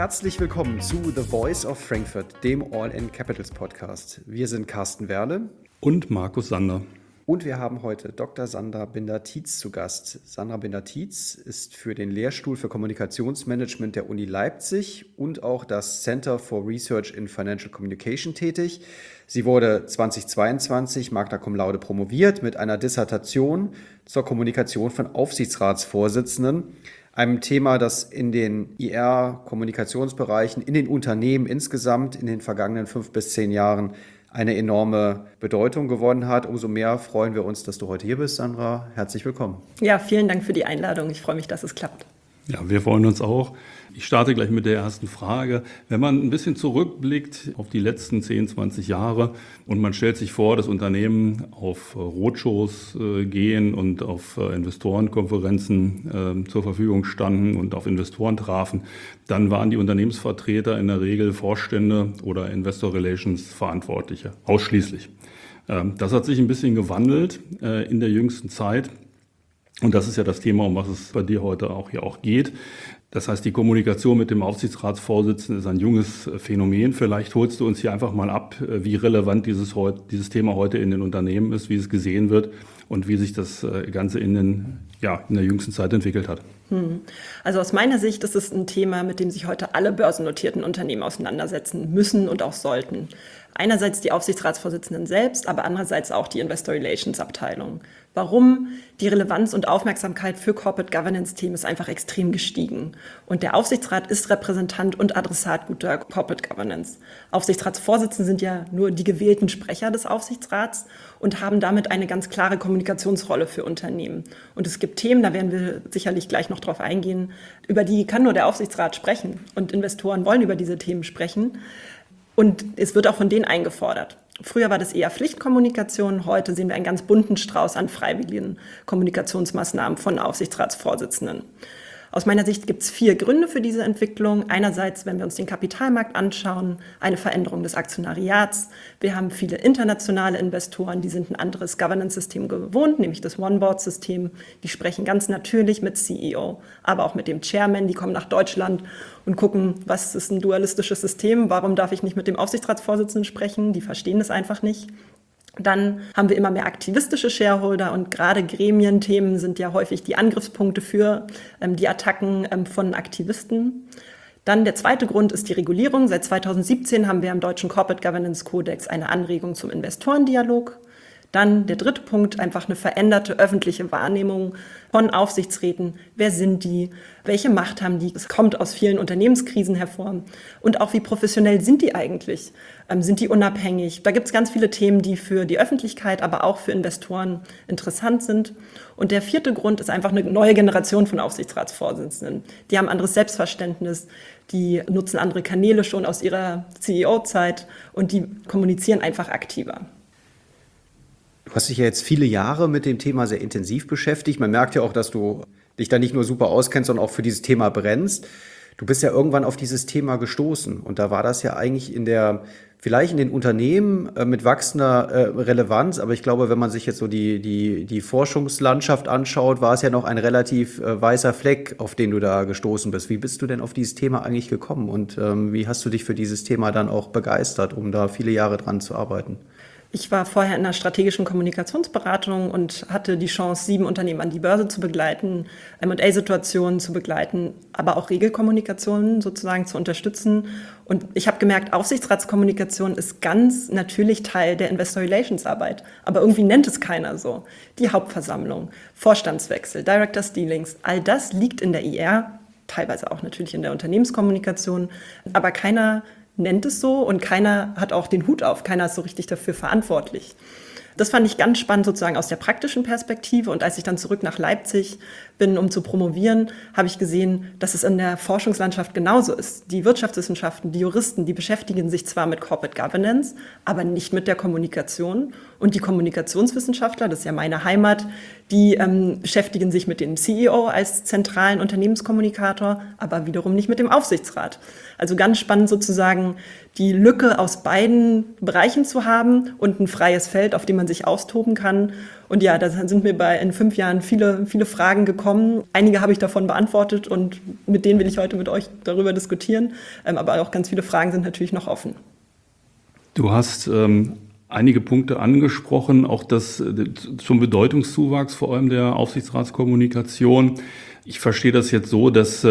Herzlich willkommen zu The Voice of Frankfurt, dem All-in Capitals Podcast. Wir sind Carsten Werle und Markus Sander. Und wir haben heute Dr. Sandra Binder-Tietz zu Gast. Sandra Binder-Tietz ist für den Lehrstuhl für Kommunikationsmanagement der Uni Leipzig und auch das Center for Research in Financial Communication tätig. Sie wurde 2022 Magna Cum Laude promoviert mit einer Dissertation zur Kommunikation von Aufsichtsratsvorsitzenden, einem Thema, das in den IR-Kommunikationsbereichen, in den Unternehmen insgesamt in den vergangenen 5 bis 10 Jahren eine enorme Bedeutung gewonnen hat. Umso mehr freuen wir uns, dass du heute hier bist, Sandra. Herzlich willkommen. Ja, vielen Dank für die Einladung. Ich freue mich, dass es klappt. Ja, wir freuen uns auch. Ich starte gleich mit der ersten Frage. Wenn man ein bisschen zurückblickt auf die letzten 10, 20 Jahre und man stellt sich vor, dass Unternehmen auf Roadshows gehen und auf Investorenkonferenzen zur Verfügung standen und auf Investoren trafen, dann waren die Unternehmensvertreter in der Regel Vorstände oder Investor Relations Verantwortliche, ausschließlich. Das hat sich ein bisschen gewandelt in der jüngsten Zeit. Und das ist ja das Thema, um was es bei dir heute auch hier geht. Das heißt, die Kommunikation mit dem Aufsichtsratsvorsitzenden ist ein junges Phänomen. Vielleicht holst du uns hier einfach mal ab, wie relevant dieses Thema heute in den Unternehmen ist, wie es gesehen wird und wie sich das Ganze in der jüngsten Zeit entwickelt hat. Also aus meiner Sicht ist es ein Thema, mit dem sich heute alle börsennotierten Unternehmen auseinandersetzen müssen und auch sollten. Einerseits die Aufsichtsratsvorsitzenden selbst, aber andererseits auch die Investor Relations Abteilung. Warum? Die Relevanz und Aufmerksamkeit für Corporate Governance-Themen ist einfach extrem gestiegen. Und der Aufsichtsrat ist Repräsentant und Adressat guter Corporate Governance. Aufsichtsratsvorsitzende sind ja nur die gewählten Sprecher des Aufsichtsrats und haben damit eine ganz klare Kommunikationsrolle für Unternehmen. Und es gibt Themen, da werden wir sicherlich gleich noch drauf eingehen, über die kann nur der Aufsichtsrat sprechen. Und Investoren wollen über diese Themen sprechen. Und es wird auch von denen eingefordert. Früher war das eher Pflichtkommunikation, heute sehen wir einen ganz bunten Strauß an freiwilligen Kommunikationsmaßnahmen von Aufsichtsratsvorsitzenden. Aus meiner Sicht gibt es 4 Gründe für diese Entwicklung. Einerseits, wenn wir uns den Kapitalmarkt anschauen, eine Veränderung des Aktionariats. Wir haben viele internationale Investoren, die sind ein anderes Governance-System gewohnt, nämlich das One-Board-System. Die sprechen ganz natürlich mit CEO, aber auch mit dem Chairman. Die kommen nach Deutschland und gucken, was ist ein dualistisches System, warum darf ich nicht mit dem Aufsichtsratsvorsitzenden sprechen? Die verstehen das einfach nicht. Dann haben wir immer mehr aktivistische Shareholder und gerade Gremienthemen sind ja häufig die Angriffspunkte für die Attacken von Aktivisten. Dann der zweite Grund ist die Regulierung. Seit 2017 haben wir im Deutschen Corporate Governance Kodex eine Anregung zum Investorendialog. Dann der dritte Punkt, einfach eine veränderte öffentliche Wahrnehmung von Aufsichtsräten. Wer sind die? Welche Macht haben die? Es kommt aus vielen Unternehmenskrisen hervor. Und auch wie professionell sind die eigentlich? Sind die unabhängig? Da gibt es ganz viele Themen, die für die Öffentlichkeit, aber auch für Investoren interessant sind. Und der vierte Grund ist einfach eine neue Generation von Aufsichtsratsvorsitzenden. Die haben anderes Selbstverständnis, die nutzen andere Kanäle schon aus ihrer CEO-Zeit und die kommunizieren einfach aktiver. Du hast dich ja jetzt viele Jahre mit dem Thema sehr intensiv beschäftigt. Man merkt ja auch, dass du dich da nicht nur super auskennst, sondern auch für dieses Thema brennst. Du bist ja irgendwann auf dieses Thema gestoßen und da war das ja eigentlich vielleicht in den Unternehmen mit wachsender Relevanz, aber ich glaube, wenn man sich jetzt so die Forschungslandschaft anschaut, war es ja noch ein relativ weißer Fleck, auf den du da gestoßen bist. Wie bist du denn auf dieses Thema eigentlich gekommen und wie hast du dich für dieses Thema dann auch begeistert, um da viele Jahre dran zu arbeiten? Ich war vorher in einer strategischen Kommunikationsberatung und hatte die Chance, 7 Unternehmen an die Börse zu begleiten, M&A-Situationen zu begleiten, aber auch Regelkommunikationen sozusagen zu unterstützen. Und ich habe gemerkt, Aufsichtsratskommunikation ist ganz natürlich Teil der Investor Relations Arbeit. Aber irgendwie nennt es keiner so. Die Hauptversammlung, Vorstandswechsel, Directors Dealings, all das liegt in der IR, teilweise auch natürlich in der Unternehmenskommunikation, aber keiner nennt es so und keiner hat auch den Hut auf, keiner ist so richtig dafür verantwortlich. Das fand ich ganz spannend sozusagen aus der praktischen Perspektive und als ich dann zurück nach Leipzig bin, um zu promovieren, habe ich gesehen, dass es in der Forschungslandschaft genauso ist. Die Wirtschaftswissenschaften, die Juristen, die beschäftigen sich zwar mit Corporate Governance, aber nicht mit der Kommunikation Und die Kommunikationswissenschaftler, das ist ja meine Heimat, die beschäftigen sich mit dem CEO als zentralen Unternehmenskommunikator, aber wiederum nicht mit dem Aufsichtsrat. Also ganz spannend sozusagen die Lücke aus beiden Bereichen zu haben und ein freies Feld, auf dem man sich austoben kann. Und ja, da sind mir in 5 Jahren viele Fragen gekommen. Einige habe ich davon beantwortet und mit denen will ich heute mit euch darüber diskutieren. Aber auch ganz viele Fragen sind natürlich noch offen. Du hast einige Punkte angesprochen, auch zum Bedeutungszuwachs vor allem der Aufsichtsratskommunikation. Ich verstehe das jetzt so, dass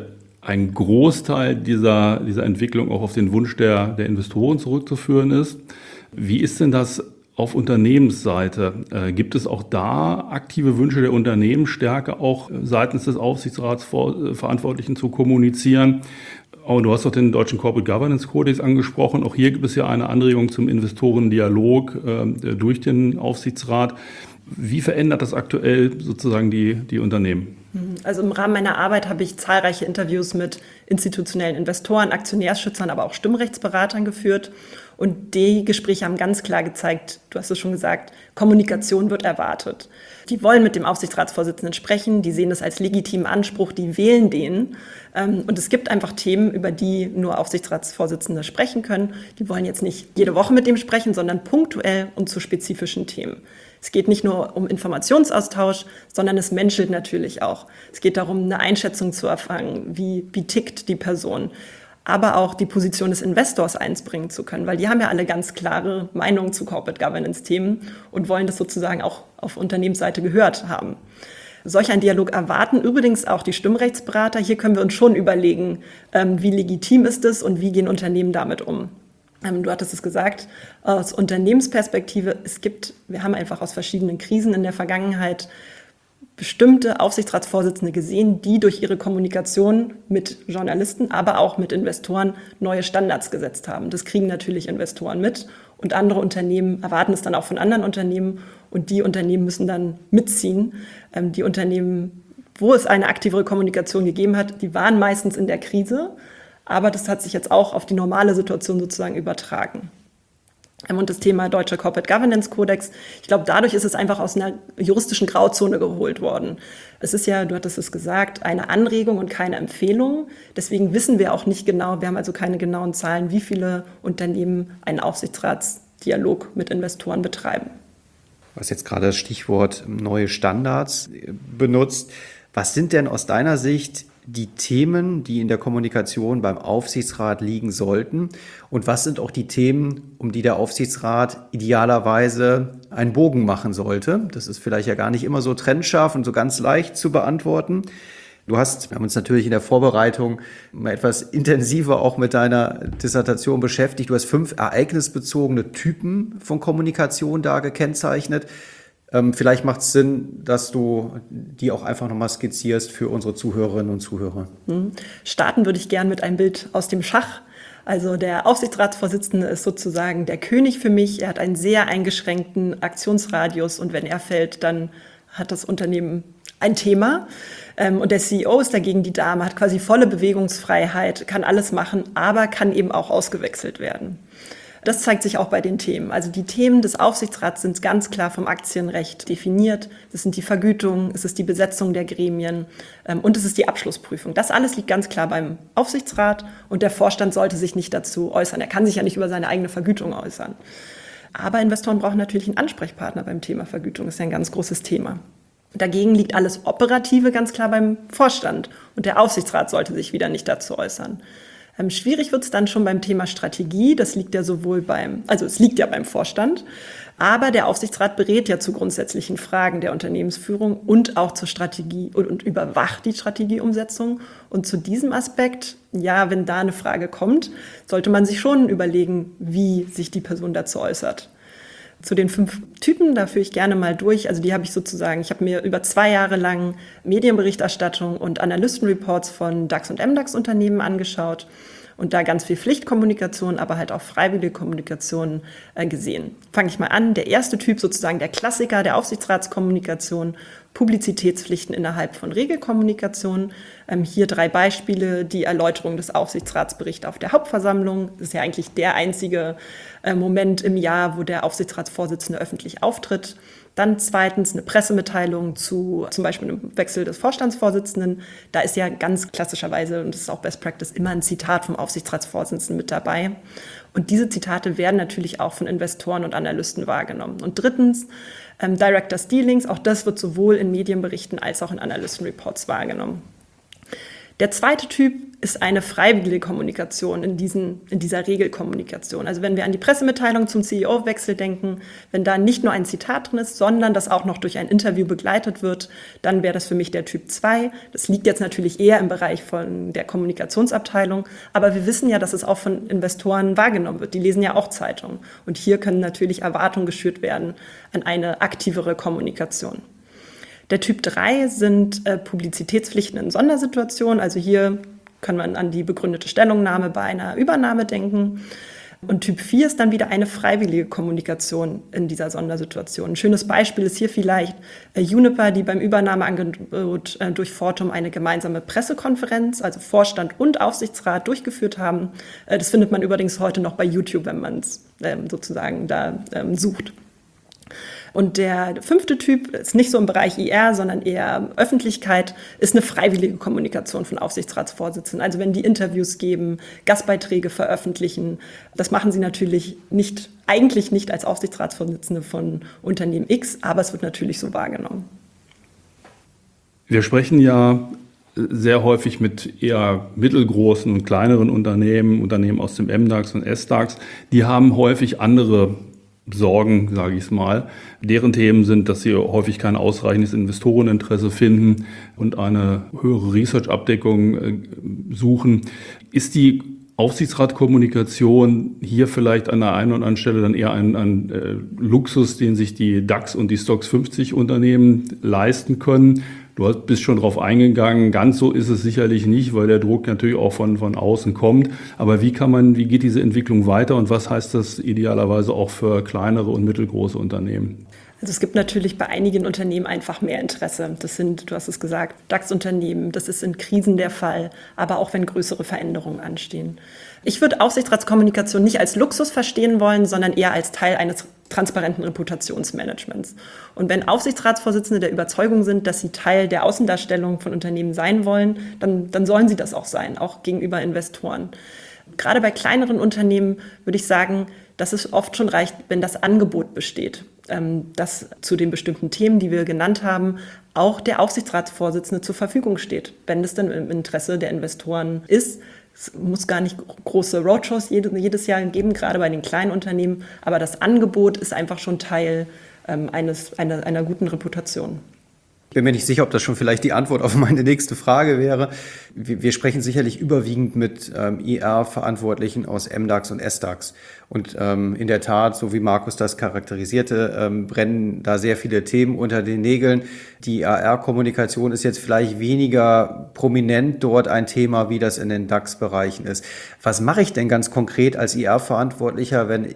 ein Großteil dieser Entwicklung auch auf den Wunsch der Investoren zurückzuführen ist. Wie ist denn das auf Unternehmensseite? Gibt es auch da aktive Wünsche der Unternehmen, stärker auch seitens des Aufsichtsratsverantwortlichen zu kommunizieren? Oh, du hast doch den deutschen Corporate Governance Kodex angesprochen. Auch hier gibt es ja eine Anregung zum Investorendialog durch den Aufsichtsrat. Wie verändert das aktuell sozusagen die Unternehmen? Also im Rahmen meiner Arbeit habe ich zahlreiche Interviews mit institutionellen Investoren, Aktionärsschützern, aber auch Stimmrechtsberatern geführt. Und die Gespräche haben ganz klar gezeigt, du hast es schon gesagt, Kommunikation wird erwartet. Die wollen mit dem Aufsichtsratsvorsitzenden sprechen, die sehen das als legitimen Anspruch, die wählen den. Und es gibt einfach Themen, über die nur Aufsichtsratsvorsitzende sprechen können. Die wollen jetzt nicht jede Woche mit dem sprechen, sondern punktuell und zu spezifischen Themen. Es geht nicht nur um Informationsaustausch, sondern es menschelt natürlich auch. Es geht darum, eine Einschätzung zu erfangen, wie tickt die Person, aber auch die Position des Investors einbringen zu können, weil die haben ja alle ganz klare Meinungen zu Corporate Governance-Themen und wollen das sozusagen auch auf Unternehmensseite gehört haben. Solch einen Dialog erwarten übrigens auch die Stimmrechtsberater. Hier können wir uns schon überlegen, wie legitim ist es und wie gehen Unternehmen damit um. Du hattest es gesagt, aus Unternehmensperspektive, wir haben einfach aus verschiedenen Krisen in der Vergangenheit bestimmte Aufsichtsratsvorsitzende gesehen, die durch ihre Kommunikation mit Journalisten, aber auch mit Investoren neue Standards gesetzt haben. Das kriegen natürlich Investoren mit und andere Unternehmen erwarten es dann auch von anderen Unternehmen und die Unternehmen müssen dann mitziehen. Die Unternehmen, wo es eine aktivere Kommunikation gegeben hat, die waren meistens in der Krise, aber das hat sich jetzt auch auf die normale Situation sozusagen übertragen. Und das Thema Deutscher Corporate Governance Kodex, ich glaube, dadurch ist es einfach aus einer juristischen Grauzone geholt worden. Es ist ja, du hattest es gesagt, eine Anregung und keine Empfehlung. Deswegen wissen wir auch nicht genau, wir haben also keine genauen Zahlen, wie viele Unternehmen einen Aufsichtsratsdialog mit Investoren betreiben. Du hast jetzt gerade das Stichwort neue Standards benutzt. Was sind denn aus deiner Sicht die Themen, die in der Kommunikation beim Aufsichtsrat liegen sollten? Und was sind auch die Themen, um die der Aufsichtsrat idealerweise einen Bogen machen sollte? Das ist vielleicht ja gar nicht immer so trennscharf und so ganz leicht zu beantworten. Wir haben uns natürlich in der Vorbereitung mal etwas intensiver auch mit deiner Dissertation beschäftigt. Du hast 5 ereignisbezogene Typen von Kommunikation da gekennzeichnet. Vielleicht macht es Sinn, dass du die auch einfach nochmal skizzierst für unsere Zuhörerinnen und Zuhörer. Starten würde ich gern mit einem Bild aus dem Schach. Also der Aufsichtsratsvorsitzende ist sozusagen der König für mich. Er hat einen sehr eingeschränkten Aktionsradius und wenn er fällt, dann hat das Unternehmen ein Thema. Und der CEO ist dagegen die Dame, hat quasi volle Bewegungsfreiheit, kann alles machen, aber kann eben auch ausgewechselt werden. Das zeigt sich auch bei den Themen. Also die Themen des Aufsichtsrats sind ganz klar vom Aktienrecht definiert. Das sind die Vergütungen, es ist die Besetzung der Gremien und es ist die Abschlussprüfung. Das alles liegt ganz klar beim Aufsichtsrat und der Vorstand sollte sich nicht dazu äußern. Er kann sich ja nicht über seine eigene Vergütung äußern. Aber Investoren brauchen natürlich einen Ansprechpartner beim Thema Vergütung. Das ist ja ein ganz großes Thema. Dagegen liegt alles Operative ganz klar beim Vorstand und der Aufsichtsrat sollte sich wieder nicht dazu äußern. Schwierig wird es dann schon beim Thema Strategie. Das liegt ja es liegt ja beim Vorstand. Aber der Aufsichtsrat berät ja zu grundsätzlichen Fragen der Unternehmensführung und auch zur Strategie und überwacht die Strategieumsetzung. Und zu diesem Aspekt, ja, wenn da eine Frage kommt, sollte man sich schon überlegen, wie sich die Person dazu äußert. Zu den 5 Typen, da führe ich gerne mal durch. Also ich habe mir über 2 Jahre lang Medienberichterstattung und Analystenreports von DAX- und MDAX-Unternehmen angeschaut. und da ganz viel Pflichtkommunikation, aber halt auch freiwillige Kommunikation gesehen. Fange ich mal an. Der erste Typ, sozusagen der Klassiker der Aufsichtsratskommunikation, Publizitätspflichten innerhalb von Regelkommunikation. Hier 3 Beispiele: die Erläuterung des Aufsichtsratsberichts auf der Hauptversammlung. Das ist ja eigentlich der einzige Moment im Jahr, wo der Aufsichtsratsvorsitzende öffentlich auftritt. Dann zweitens eine Pressemitteilung zu zum Beispiel einem Wechsel des Vorstandsvorsitzenden. Da ist ja ganz klassischerweise, und das ist auch Best Practice, immer ein Zitat vom Aufsichtsratsvorsitzenden mit dabei. Und diese Zitate werden natürlich auch von Investoren und Analysten wahrgenommen. Und drittens Directors Dealings. Auch das wird sowohl in Medienberichten als auch in Analystenreports wahrgenommen. Der zweite Typ ist eine freiwillige Kommunikation in dieser Regelkommunikation. Also wenn wir an die Pressemitteilung zum CEO-Wechsel denken, wenn da nicht nur ein Zitat drin ist, sondern das auch noch durch ein Interview begleitet wird, dann wäre das für mich der Typ 2. Das liegt jetzt natürlich eher im Bereich von der Kommunikationsabteilung, aber wir wissen ja, dass es auch von Investoren wahrgenommen wird. Die lesen ja auch Zeitungen. Und hier können natürlich Erwartungen geschürt werden an eine aktivere Kommunikation. Der Typ 3 sind Publizitätspflichten in Sondersituationen. Also hier kann man an die begründete Stellungnahme bei einer Übernahme denken. Und Typ 4 ist dann wieder eine freiwillige Kommunikation in dieser Sondersituation. Ein schönes Beispiel ist hier vielleicht Uniper, die beim Übernahmeangebot durch Fortum eine gemeinsame Pressekonferenz, also Vorstand und Aufsichtsrat, durchgeführt haben. Das findet man übrigens heute noch bei YouTube, wenn man es sozusagen da sucht. Und der 5. Typ ist nicht so im Bereich IR, sondern eher Öffentlichkeit, ist eine freiwillige Kommunikation von Aufsichtsratsvorsitzenden. Also wenn die Interviews geben, Gastbeiträge veröffentlichen, das machen sie natürlich eigentlich nicht als Aufsichtsratsvorsitzende von Unternehmen X, aber es wird natürlich so wahrgenommen. Wir sprechen ja sehr häufig mit eher mittelgroßen und kleineren Unternehmen aus dem MDAX und SDAX. Die haben häufig andere Sorgen, sage ich es mal. Deren Themen sind, dass sie häufig kein ausreichendes Investoreninteresse finden und eine höhere Research-Abdeckung suchen. Ist die Aufsichtsratkommunikation hier vielleicht an der einen oder anderen Stelle dann eher ein Luxus, den sich die DAX und die STOXX 50 Unternehmen leisten können? Du bist schon drauf eingegangen, ganz so ist es sicherlich nicht, weil der Druck natürlich auch von außen kommt. Aber wie geht diese Entwicklung weiter und was heißt das idealerweise auch für kleinere und mittelgroße Unternehmen? Also es gibt natürlich bei einigen Unternehmen einfach mehr Interesse. Das sind, du hast es gesagt, DAX-Unternehmen, das ist in Krisen der Fall, aber auch wenn größere Veränderungen anstehen. Ich würde Aufsichtsratskommunikation nicht als Luxus verstehen wollen, sondern eher als Teil eines transparenten Reputationsmanagements. Und wenn Aufsichtsratsvorsitzende der Überzeugung sind, dass sie Teil der Außendarstellung von Unternehmen sein wollen, dann sollen sie das auch sein, auch gegenüber Investoren. Gerade bei kleineren Unternehmen würde ich sagen, dass es oft schon reicht, wenn das Angebot besteht, dass zu den bestimmten Themen, die wir genannt haben, auch der Aufsichtsratsvorsitzende zur Verfügung steht, wenn es dann im Interesse der Investoren ist. Es muss gar nicht große Roadshows jedes Jahr geben, gerade bei den kleinen Unternehmen, aber das Angebot ist einfach schon Teil einer guten Reputation. Ich bin mir nicht sicher, ob das schon vielleicht die Antwort auf meine nächste Frage wäre. Wir sprechen sicherlich überwiegend mit IR-Verantwortlichen aus MDAX und SDAX. Und in der Tat, so wie Markus das charakterisierte, brennen da sehr viele Themen unter den Nägeln. Die IR-Kommunikation ist jetzt vielleicht weniger prominent dort ein Thema, wie das in den DAX-Bereichen ist. Was mache ich denn ganz konkret als IR-Verantwortlicher, wenn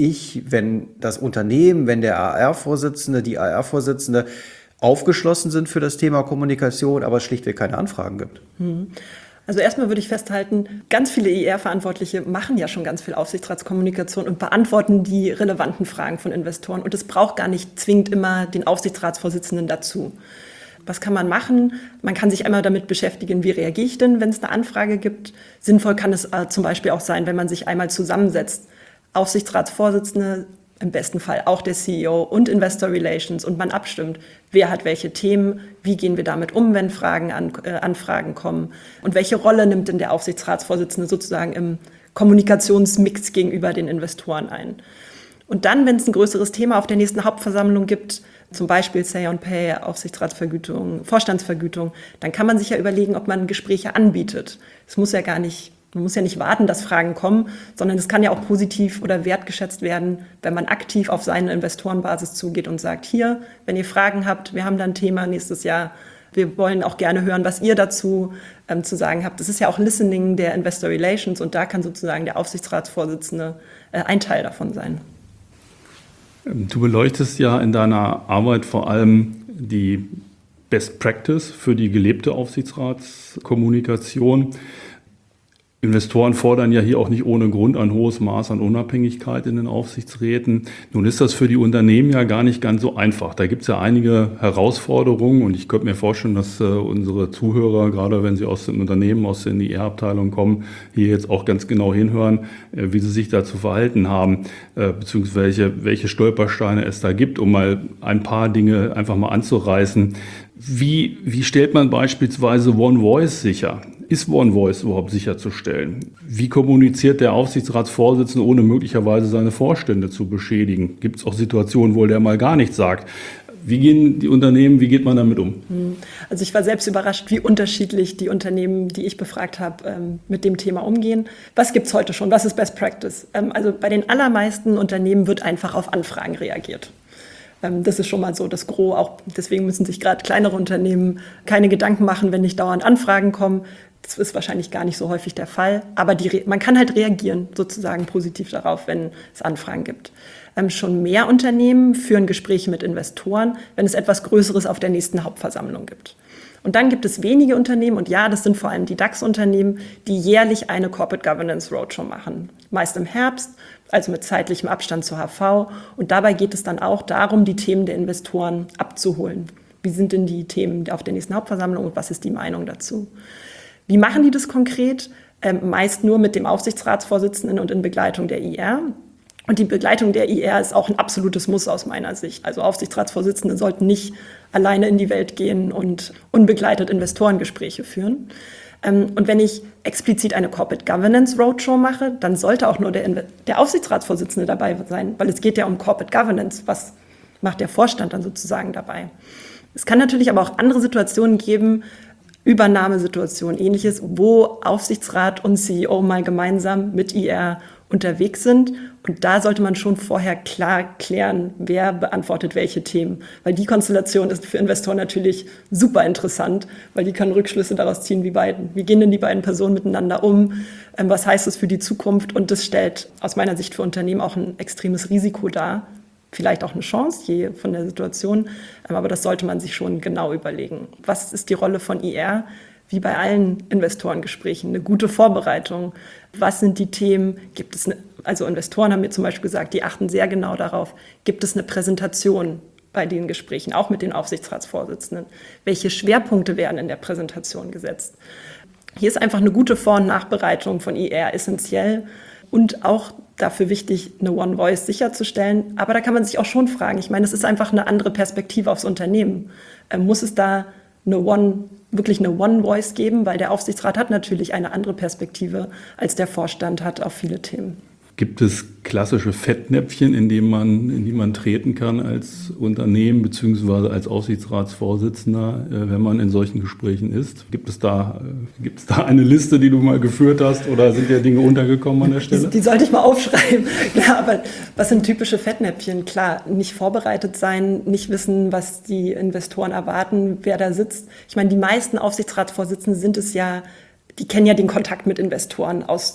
das Unternehmen, wenn der AR-Vorsitzende, die AR-Vorsitzende aufgeschlossen sind für das Thema Kommunikation, aber es schlichtweg keine Anfragen gibt? Also erstmal würde ich festhalten, ganz viele IR-Verantwortliche machen ja schon ganz viel Aufsichtsratskommunikation und beantworten die relevanten Fragen von Investoren. Und es braucht gar nicht zwingend immer den Aufsichtsratsvorsitzenden dazu. Was kann man machen? Man kann sich einmal damit beschäftigen, wie reagiere ich denn, wenn es eine Anfrage gibt. Sinnvoll kann es zum Beispiel auch sein, wenn man sich einmal zusammensetzt, Aufsichtsratsvorsitzende, im besten Fall auch der CEO und Investor Relations, und man abstimmt, wer hat welche Themen, wie gehen wir damit um, wenn Anfragen kommen und welche Rolle nimmt denn der Aufsichtsratsvorsitzende sozusagen im Kommunikationsmix gegenüber den Investoren ein. Und dann, wenn es ein größeres Thema auf der nächsten Hauptversammlung gibt, zum Beispiel Say on Pay, Aufsichtsratsvergütung, Vorstandsvergütung, dann kann man sich ja überlegen, ob man Gespräche anbietet. Man muss ja nicht warten, dass Fragen kommen, sondern es kann ja auch positiv oder wertgeschätzt werden, wenn man aktiv auf seine Investorenbasis zugeht und sagt, hier, wenn ihr Fragen habt, wir haben da ein Thema nächstes Jahr, Wir wollen auch gerne hören, was ihr dazu zu sagen habt. Das ist ja auch Listening der Investor Relations und da kann sozusagen der Aufsichtsratsvorsitzende ein Teil davon sein. Du beleuchtest ja in deiner Arbeit vor allem die Best Practice für die gelebte Aufsichtsratskommunikation. Investoren fordern ja hier auch nicht ohne Grund ein hohes Maß an Unabhängigkeit in den Aufsichtsräten. Nun ist das für die Unternehmen ja gar nicht ganz so einfach. Da gibt es ja einige Herausforderungen und ich könnte mir vorstellen, dass unsere Zuhörer, gerade wenn sie aus den Unternehmen, aus den IR-Abteilungen kommen, hier jetzt auch ganz genau hinhören, wie sie sich da zu verhalten haben, beziehungsweise welche Stolpersteine es da gibt, um mal ein paar Dinge einfach mal anzureißen. Wie stellt man beispielsweise One Voice sicher? Ist One Voice überhaupt sicherzustellen? Wie kommuniziert der Aufsichtsratsvorsitzende, ohne möglicherweise seine Vorstände zu beschädigen? Gibt es auch Situationen, wo der mal gar nichts sagt? Wie gehen die Unternehmen, wie geht man damit um? Also ich war selbst überrascht, wie unterschiedlich die Unternehmen, die ich befragt habe, mit dem Thema umgehen. Was gibt es heute schon? Was ist Best Practice? Also bei den allermeisten Unternehmen wird einfach auf Anfragen reagiert. Das ist schon mal so das Gros. Auch deswegen müssen sich gerade kleinere Unternehmen keine Gedanken machen, wenn nicht dauernd Anfragen kommen. Das ist wahrscheinlich gar nicht so häufig der Fall. Aber man kann halt reagieren, sozusagen positiv darauf, wenn es Anfragen gibt. Schon mehr Unternehmen führen Gespräche mit Investoren, wenn es etwas Größeres auf der nächsten Hauptversammlung gibt. Und dann gibt es wenige Unternehmen, und ja, das sind vor allem die DAX-Unternehmen, die jährlich eine Corporate Governance Roadshow machen. Meist im Herbst, also mit zeitlichem Abstand zur HV. Und dabei geht es dann auch darum, die Themen der Investoren abzuholen. Wie sind denn die Themen auf der nächsten Hauptversammlung und was ist die Meinung dazu? Wie machen die das konkret? Meist nur mit dem Aufsichtsratsvorsitzenden und in Begleitung der IR. Und die Begleitung der IR ist auch ein absolutes Muss aus meiner Sicht. Also Aufsichtsratsvorsitzende sollten nicht alleine in die Welt gehen und unbegleitet Investorengespräche führen. Und wenn ich explizit eine Corporate Governance Roadshow mache, dann sollte auch nur der Aufsichtsratsvorsitzende dabei sein, weil es geht ja um Corporate Governance. Was macht der Vorstand dann sozusagen dabei? Es kann natürlich aber auch andere Situationen geben, Übernahmesituationen, ähnliches, wo Aufsichtsrat und CEO mal gemeinsam mit IR unterwegs sind. Und da sollte man schon vorher klar klären, wer beantwortet welche Themen. Weil die Konstellation ist für Investoren natürlich super interessant, weil die können Rückschlüsse daraus ziehen, wie gehen denn die beiden Personen miteinander um, was heißt das für die Zukunft. Und das stellt aus meiner Sicht für Unternehmen auch ein extremes Risiko dar. Vielleicht auch eine Chance, je von der Situation, aber das sollte man sich schon genau überlegen. Was ist die Rolle von IR? Wie bei allen Investorengesprächen, eine gute Vorbereitung. Was sind die Themen? Also Investoren haben mir zum Beispiel gesagt, die achten sehr genau darauf, gibt es eine Präsentation bei den Gesprächen, auch mit den Aufsichtsratsvorsitzenden? Welche Schwerpunkte werden in der Präsentation gesetzt? Hier ist einfach eine gute Vor- und Nachbereitung von IR essentiell und auch dafür wichtig, eine One Voice sicherzustellen. Aber da kann man sich auch schon fragen, ich meine, es ist einfach eine andere Perspektive aufs Unternehmen. Muss es da wirklich eine One Voice geben, weil der Aufsichtsrat hat natürlich eine andere Perspektive, als der Vorstand hat auf viele Themen. Gibt es klassische Fettnäpfchen, in die man treten kann als Unternehmen bzw. als Aufsichtsratsvorsitzender, wenn man in solchen Gesprächen ist? Gibt es da eine Liste, die du mal geführt hast, oder sind dir Dinge untergekommen an der Stelle? Die sollte ich mal aufschreiben. Ja, aber was sind typische Fettnäpfchen? Klar, nicht vorbereitet sein, nicht wissen, was die Investoren erwarten, wer da sitzt. Ich meine, die meisten Aufsichtsratsvorsitzenden die kennen ja den Kontakt mit Investoren aus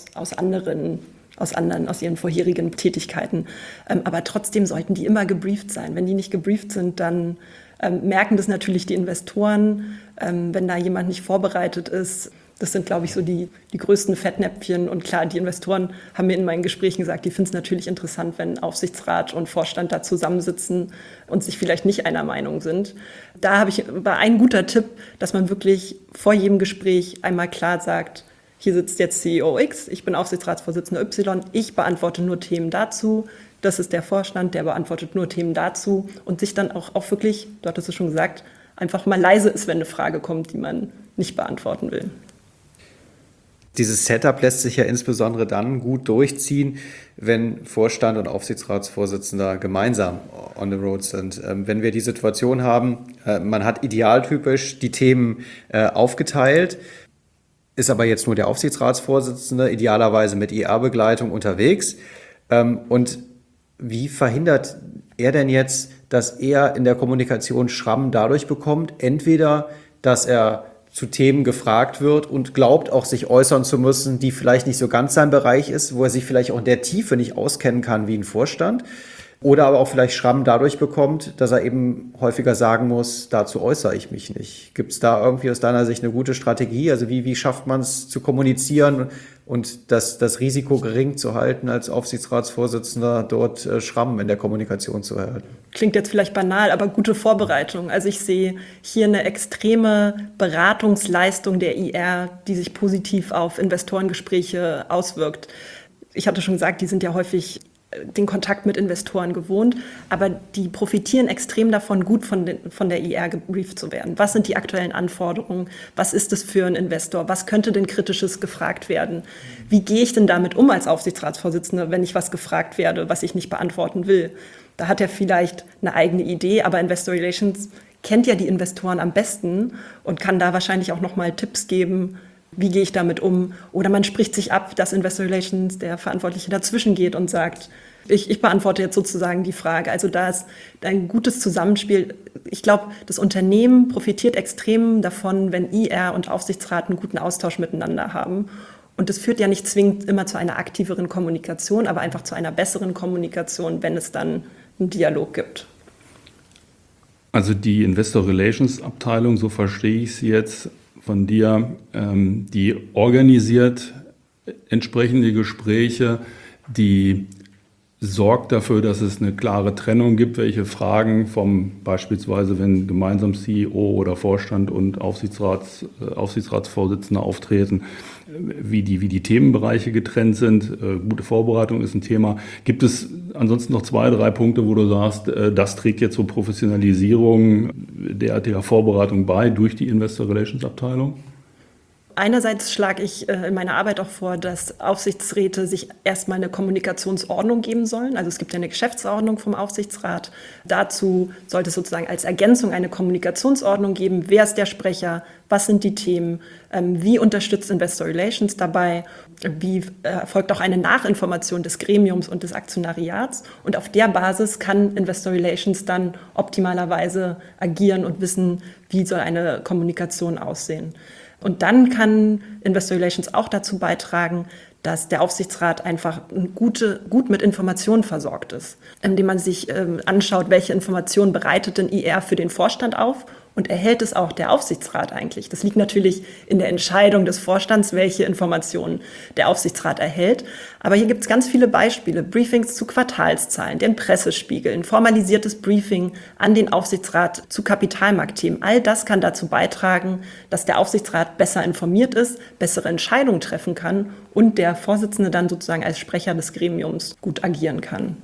ihren vorherigen Tätigkeiten. Aber trotzdem sollten die immer gebrieft sein. Wenn die nicht gebrieft sind, dann merken das natürlich die Investoren, wenn da jemand nicht vorbereitet ist. Das sind, glaube ich, so die größten Fettnäpfchen. Und klar, die Investoren haben mir in meinen Gesprächen gesagt, die finden es natürlich interessant, wenn Aufsichtsrat und Vorstand da zusammensitzen und sich vielleicht nicht einer Meinung sind. War ein guter Tipp, dass man wirklich vor jedem Gespräch einmal klar sagt, hier sitzt jetzt CEO X, ich bin Aufsichtsratsvorsitzender Y, ich beantworte nur Themen dazu. Das ist der Vorstand, der beantwortet nur Themen dazu. Und sich dann auch wirklich, du hattest es schon gesagt, einfach mal leise ist, wenn eine Frage kommt, die man nicht beantworten will. Dieses Setup lässt sich ja insbesondere dann gut durchziehen, wenn Vorstand und Aufsichtsratsvorsitzender gemeinsam on the road sind. Wenn wir die Situation haben, man hat idealtypisch die Themen aufgeteilt, ist aber jetzt nur der Aufsichtsratsvorsitzende, idealerweise mit IR-Begleitung unterwegs. Und wie verhindert er denn jetzt, dass er in der Kommunikation Schrammen dadurch bekommt, entweder dass er zu Themen gefragt wird und glaubt auch sich äußern zu müssen, die vielleicht nicht so ganz sein Bereich ist, wo er sich vielleicht auch in der Tiefe nicht auskennen kann wie ein Vorstand. Oder aber auch vielleicht Schrammen dadurch bekommt, dass er eben häufiger sagen muss, dazu äußere ich mich nicht. Gibt es da irgendwie aus deiner Sicht eine gute Strategie? Also wie schafft man es zu kommunizieren und das Risiko gering zu halten, als Aufsichtsratsvorsitzender dort Schrammen in der Kommunikation zu erhalten? Klingt jetzt vielleicht banal, aber gute Vorbereitung. Also ich sehe hier eine extreme Beratungsleistung der IR, die sich positiv auf Investorengespräche auswirkt. Ich hatte schon gesagt, die sind ja häufig den Kontakt mit Investoren gewohnt, aber die profitieren extrem davon, gut von der IR gebrieft zu werden. Was sind die aktuellen Anforderungen? Was ist es für ein Investor? Was könnte denn Kritisches gefragt werden? Wie gehe ich denn damit um als Aufsichtsratsvorsitzende, wenn ich was gefragt werde, was ich nicht beantworten will? Da hat er vielleicht eine eigene Idee, aber Investor Relations kennt ja die Investoren am besten und kann da wahrscheinlich auch nochmal Tipps geben, wie gehe ich damit um? Oder man spricht sich ab, dass Investor Relations, der Verantwortliche, dazwischen geht und sagt, ich beantworte jetzt sozusagen die Frage. Also da ist ein gutes Zusammenspiel. Ich glaube, das Unternehmen profitiert extrem davon, wenn IR und Aufsichtsrat einen guten Austausch miteinander haben. Und das führt ja nicht zwingend immer zu einer aktiveren Kommunikation, aber einfach zu einer besseren Kommunikation, wenn es dann einen Dialog gibt. Also die Investor Relations Abteilung, so verstehe ich sie jetzt von dir, die organisiert entsprechende Gespräche, die sorgt dafür, dass es eine klare Trennung gibt, welche Fragen beispielsweise, wenn gemeinsam CEO oder Vorstand und Aufsichtsratsvorsitzender auftreten, wie die Themenbereiche getrennt sind. Gute Vorbereitung ist ein Thema. Gibt es ansonsten noch 2, 3 Punkte, wo du sagst, das trägt jetzt zur Professionalisierung derartiger Vorbereitung bei durch die Investor Relations Abteilung? Einerseits schlage ich in meiner Arbeit auch vor, dass Aufsichtsräte sich erstmal eine Kommunikationsordnung geben sollen. Also es gibt ja eine Geschäftsordnung vom Aufsichtsrat. Dazu sollte es sozusagen als Ergänzung eine Kommunikationsordnung geben. Wer ist der Sprecher? Was sind die Themen? Wie unterstützt Investor Relations dabei? Wie erfolgt auch eine Nachinformation des Gremiums und des Aktionariats? Und auf der Basis kann Investor Relations dann optimalerweise agieren und wissen, wie soll eine Kommunikation aussehen. Und dann kann Investor Relations auch dazu beitragen, dass der Aufsichtsrat einfach gut mit Informationen versorgt ist, indem man sich anschaut, welche Informationen bereitet denn IR für den Vorstand auf und erhält es auch der Aufsichtsrat eigentlich. Das liegt natürlich in der Entscheidung des Vorstands, welche Informationen der Aufsichtsrat erhält. Aber hier gibt es ganz viele Beispiele, Briefings zu Quartalszahlen, den Pressespiegel, ein formalisiertes Briefing an den Aufsichtsrat zu Kapitalmarktthemen. All das kann dazu beitragen, dass der Aufsichtsrat besser informiert ist, bessere Entscheidungen treffen kann und der Vorsitzende dann sozusagen als Sprecher des Gremiums gut agieren kann.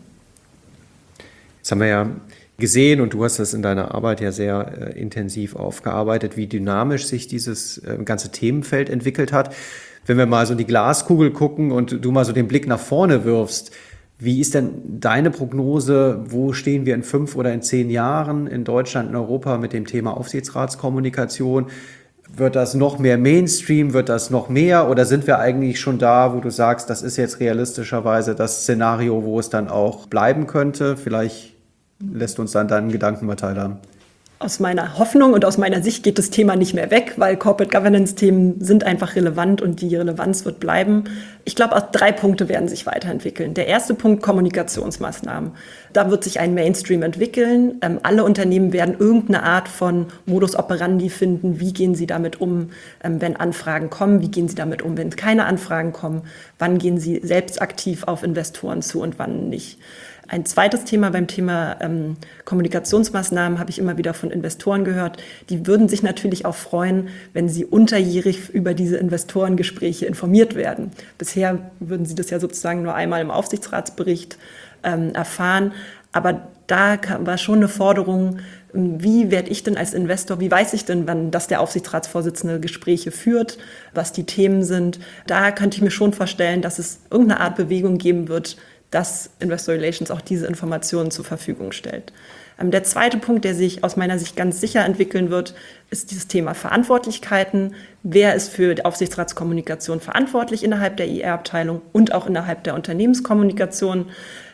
Jetzt haben wir ja gesehen, und du hast das in deiner Arbeit ja sehr intensiv aufgearbeitet, wie dynamisch sich dieses ganze Themenfeld entwickelt hat. Wenn wir mal so in die Glaskugel gucken und du mal so den Blick nach vorne wirfst, wie ist denn deine Prognose? Wo stehen wir in 5 oder in 10 Jahren in Deutschland, in Europa mit dem Thema Aufsichtsratskommunikation? Wird das noch mehr Mainstream? Wird das noch mehr? Oder sind wir eigentlich schon da, wo du sagst, das ist jetzt realistischerweise das Szenario, wo es dann auch bleiben könnte? Vielleicht lässt uns dann deinen Gedanken mal teilhaben. Aus meiner Hoffnung und aus meiner Sicht geht das Thema nicht mehr weg, weil Corporate Governance-Themen sind einfach relevant und die Relevanz wird bleiben. Ich glaube, 3 Punkte werden sich weiterentwickeln. Der erste Punkt, Kommunikationsmaßnahmen. Da wird sich ein Mainstream entwickeln. Alle Unternehmen werden irgendeine Art von Modus operandi finden. Wie gehen sie damit um, wenn Anfragen kommen? Wie gehen sie damit um, wenn keine Anfragen kommen? Wann gehen sie selbst aktiv auf Investoren zu und wann nicht? Ein zweites Thema beim Thema Kommunikationsmaßnahmen habe ich immer wieder von Investoren gehört. Die würden sich natürlich auch freuen, wenn sie unterjährig über diese Investorengespräche informiert werden. Bisher würden sie das ja sozusagen nur einmal im Aufsichtsratsbericht erfahren. Aber da war schon eine Forderung, wie werde ich denn als Investor, wie weiß ich denn, wann das der Aufsichtsratsvorsitzende Gespräche führt, was die Themen sind. Da könnte ich mir schon vorstellen, dass es irgendeine Art Bewegung geben wird, dass Investor Relations auch diese Informationen zur Verfügung stellt. Der zweite Punkt, der sich aus meiner Sicht ganz sicher entwickeln wird, ist dieses Thema Verantwortlichkeiten. Wer ist für die Aufsichtsratskommunikation verantwortlich innerhalb der IR-Abteilung und auch innerhalb der Unternehmenskommunikation?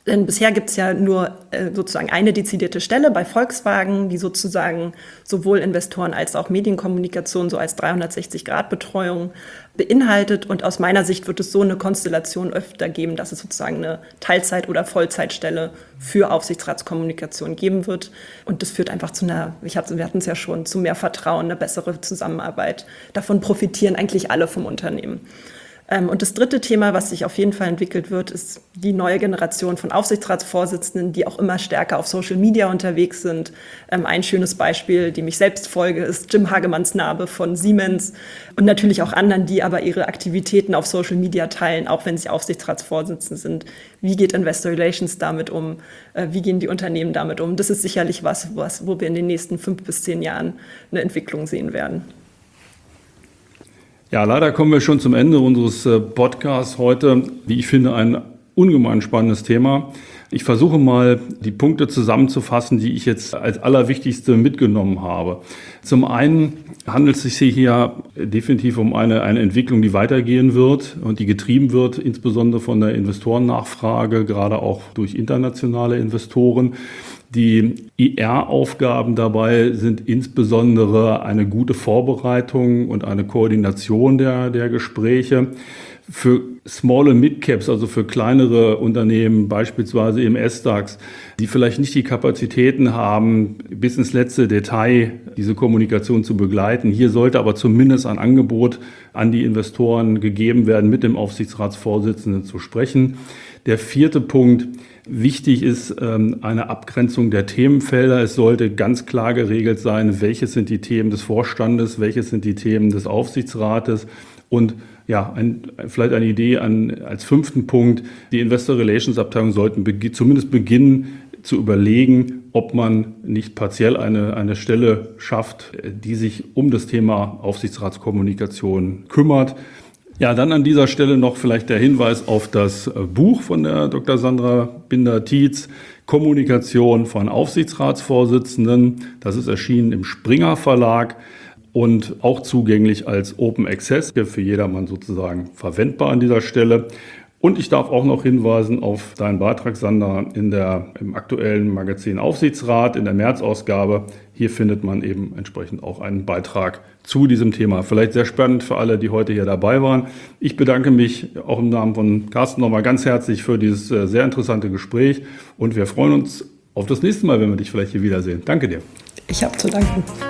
Denn bisher gibt es ja nur sozusagen eine dezidierte Stelle bei Volkswagen, die sozusagen sowohl Investoren als auch Medienkommunikation so als 360-Grad-Betreuung beinhaltet. Und aus meiner Sicht wird es so eine Konstellation öfter geben, dass es sozusagen eine Teilzeit- oder Vollzeitstelle für Aufsichtsratskommunikation geben wird. Und das führt einfach zu wir hatten es ja schon, zu mehr Vertrauen, eine bessere Zusammenarbeit. Davon profitieren eigentlich alle vom Unternehmen. Und das dritte Thema, was sich auf jeden Fall entwickelt wird, ist die neue Generation von Aufsichtsratsvorsitzenden, die auch immer stärker auf Social Media unterwegs sind. Ein schönes Beispiel, dem ich selbst folge, ist Jim Hagemanns-Nabe von Siemens und natürlich auch anderen, die aber ihre Aktivitäten auf Social Media teilen, auch wenn sie Aufsichtsratsvorsitzende sind. Wie geht Investor Relations damit um? Wie gehen die Unternehmen damit um? Das ist sicherlich wo wir in den nächsten 5 bis 10 Jahren eine Entwicklung sehen werden. Ja, leider kommen wir schon zum Ende unseres Podcasts heute. Wie ich finde, ein ungemein spannendes Thema. Ich versuche mal, die Punkte zusammenzufassen, die ich jetzt als allerwichtigste mitgenommen habe. Zum einen handelt es sich hier definitiv um eine Entwicklung, die weitergehen wird und die getrieben wird, insbesondere von der Investorennachfrage, gerade auch durch internationale Investoren. Die IR-Aufgaben dabei sind insbesondere eine gute Vorbereitung und eine Koordination der Gespräche. Für Small- und Mid-Caps, also für kleinere Unternehmen, beispielsweise im SDAX, die vielleicht nicht die Kapazitäten haben, bis ins letzte Detail diese Kommunikation zu begleiten. Hier sollte aber zumindest ein Angebot an die Investoren gegeben werden, mit dem Aufsichtsratsvorsitzenden zu sprechen. Der vierte Punkt: Wichtig ist eine Abgrenzung der Themenfelder. Es sollte ganz klar geregelt sein, welches sind die Themen des Vorstandes, welches sind die Themen des Aufsichtsrates. Und ja, vielleicht eine Idee als 5. Punkt: Die Investor Relations Abteilung sollten zumindest beginnen zu überlegen, ob man nicht partiell eine Stelle schafft, die sich um das Thema Aufsichtsratskommunikation kümmert. Ja, dann an dieser Stelle noch vielleicht der Hinweis auf das Buch von der Dr. Sandra Binder-Tietz, Kommunikation von Aufsichtsratsvorsitzenden. Das ist erschienen im Springer Verlag und auch zugänglich als Open Access, für jedermann sozusagen verwendbar an dieser Stelle. Und ich darf auch noch hinweisen auf deinen Beitrag, Sandra, im aktuellen Magazin Aufsichtsrat, in der März-Ausgabe. Hier findet man eben entsprechend auch einen Beitrag zu diesem Thema. Vielleicht sehr spannend für alle, die heute hier dabei waren. Ich bedanke mich auch im Namen von Carsten nochmal ganz herzlich für dieses sehr interessante Gespräch und wir freuen uns auf das nächste Mal, wenn wir dich vielleicht hier wiedersehen. Danke dir. Ich habe zu danken.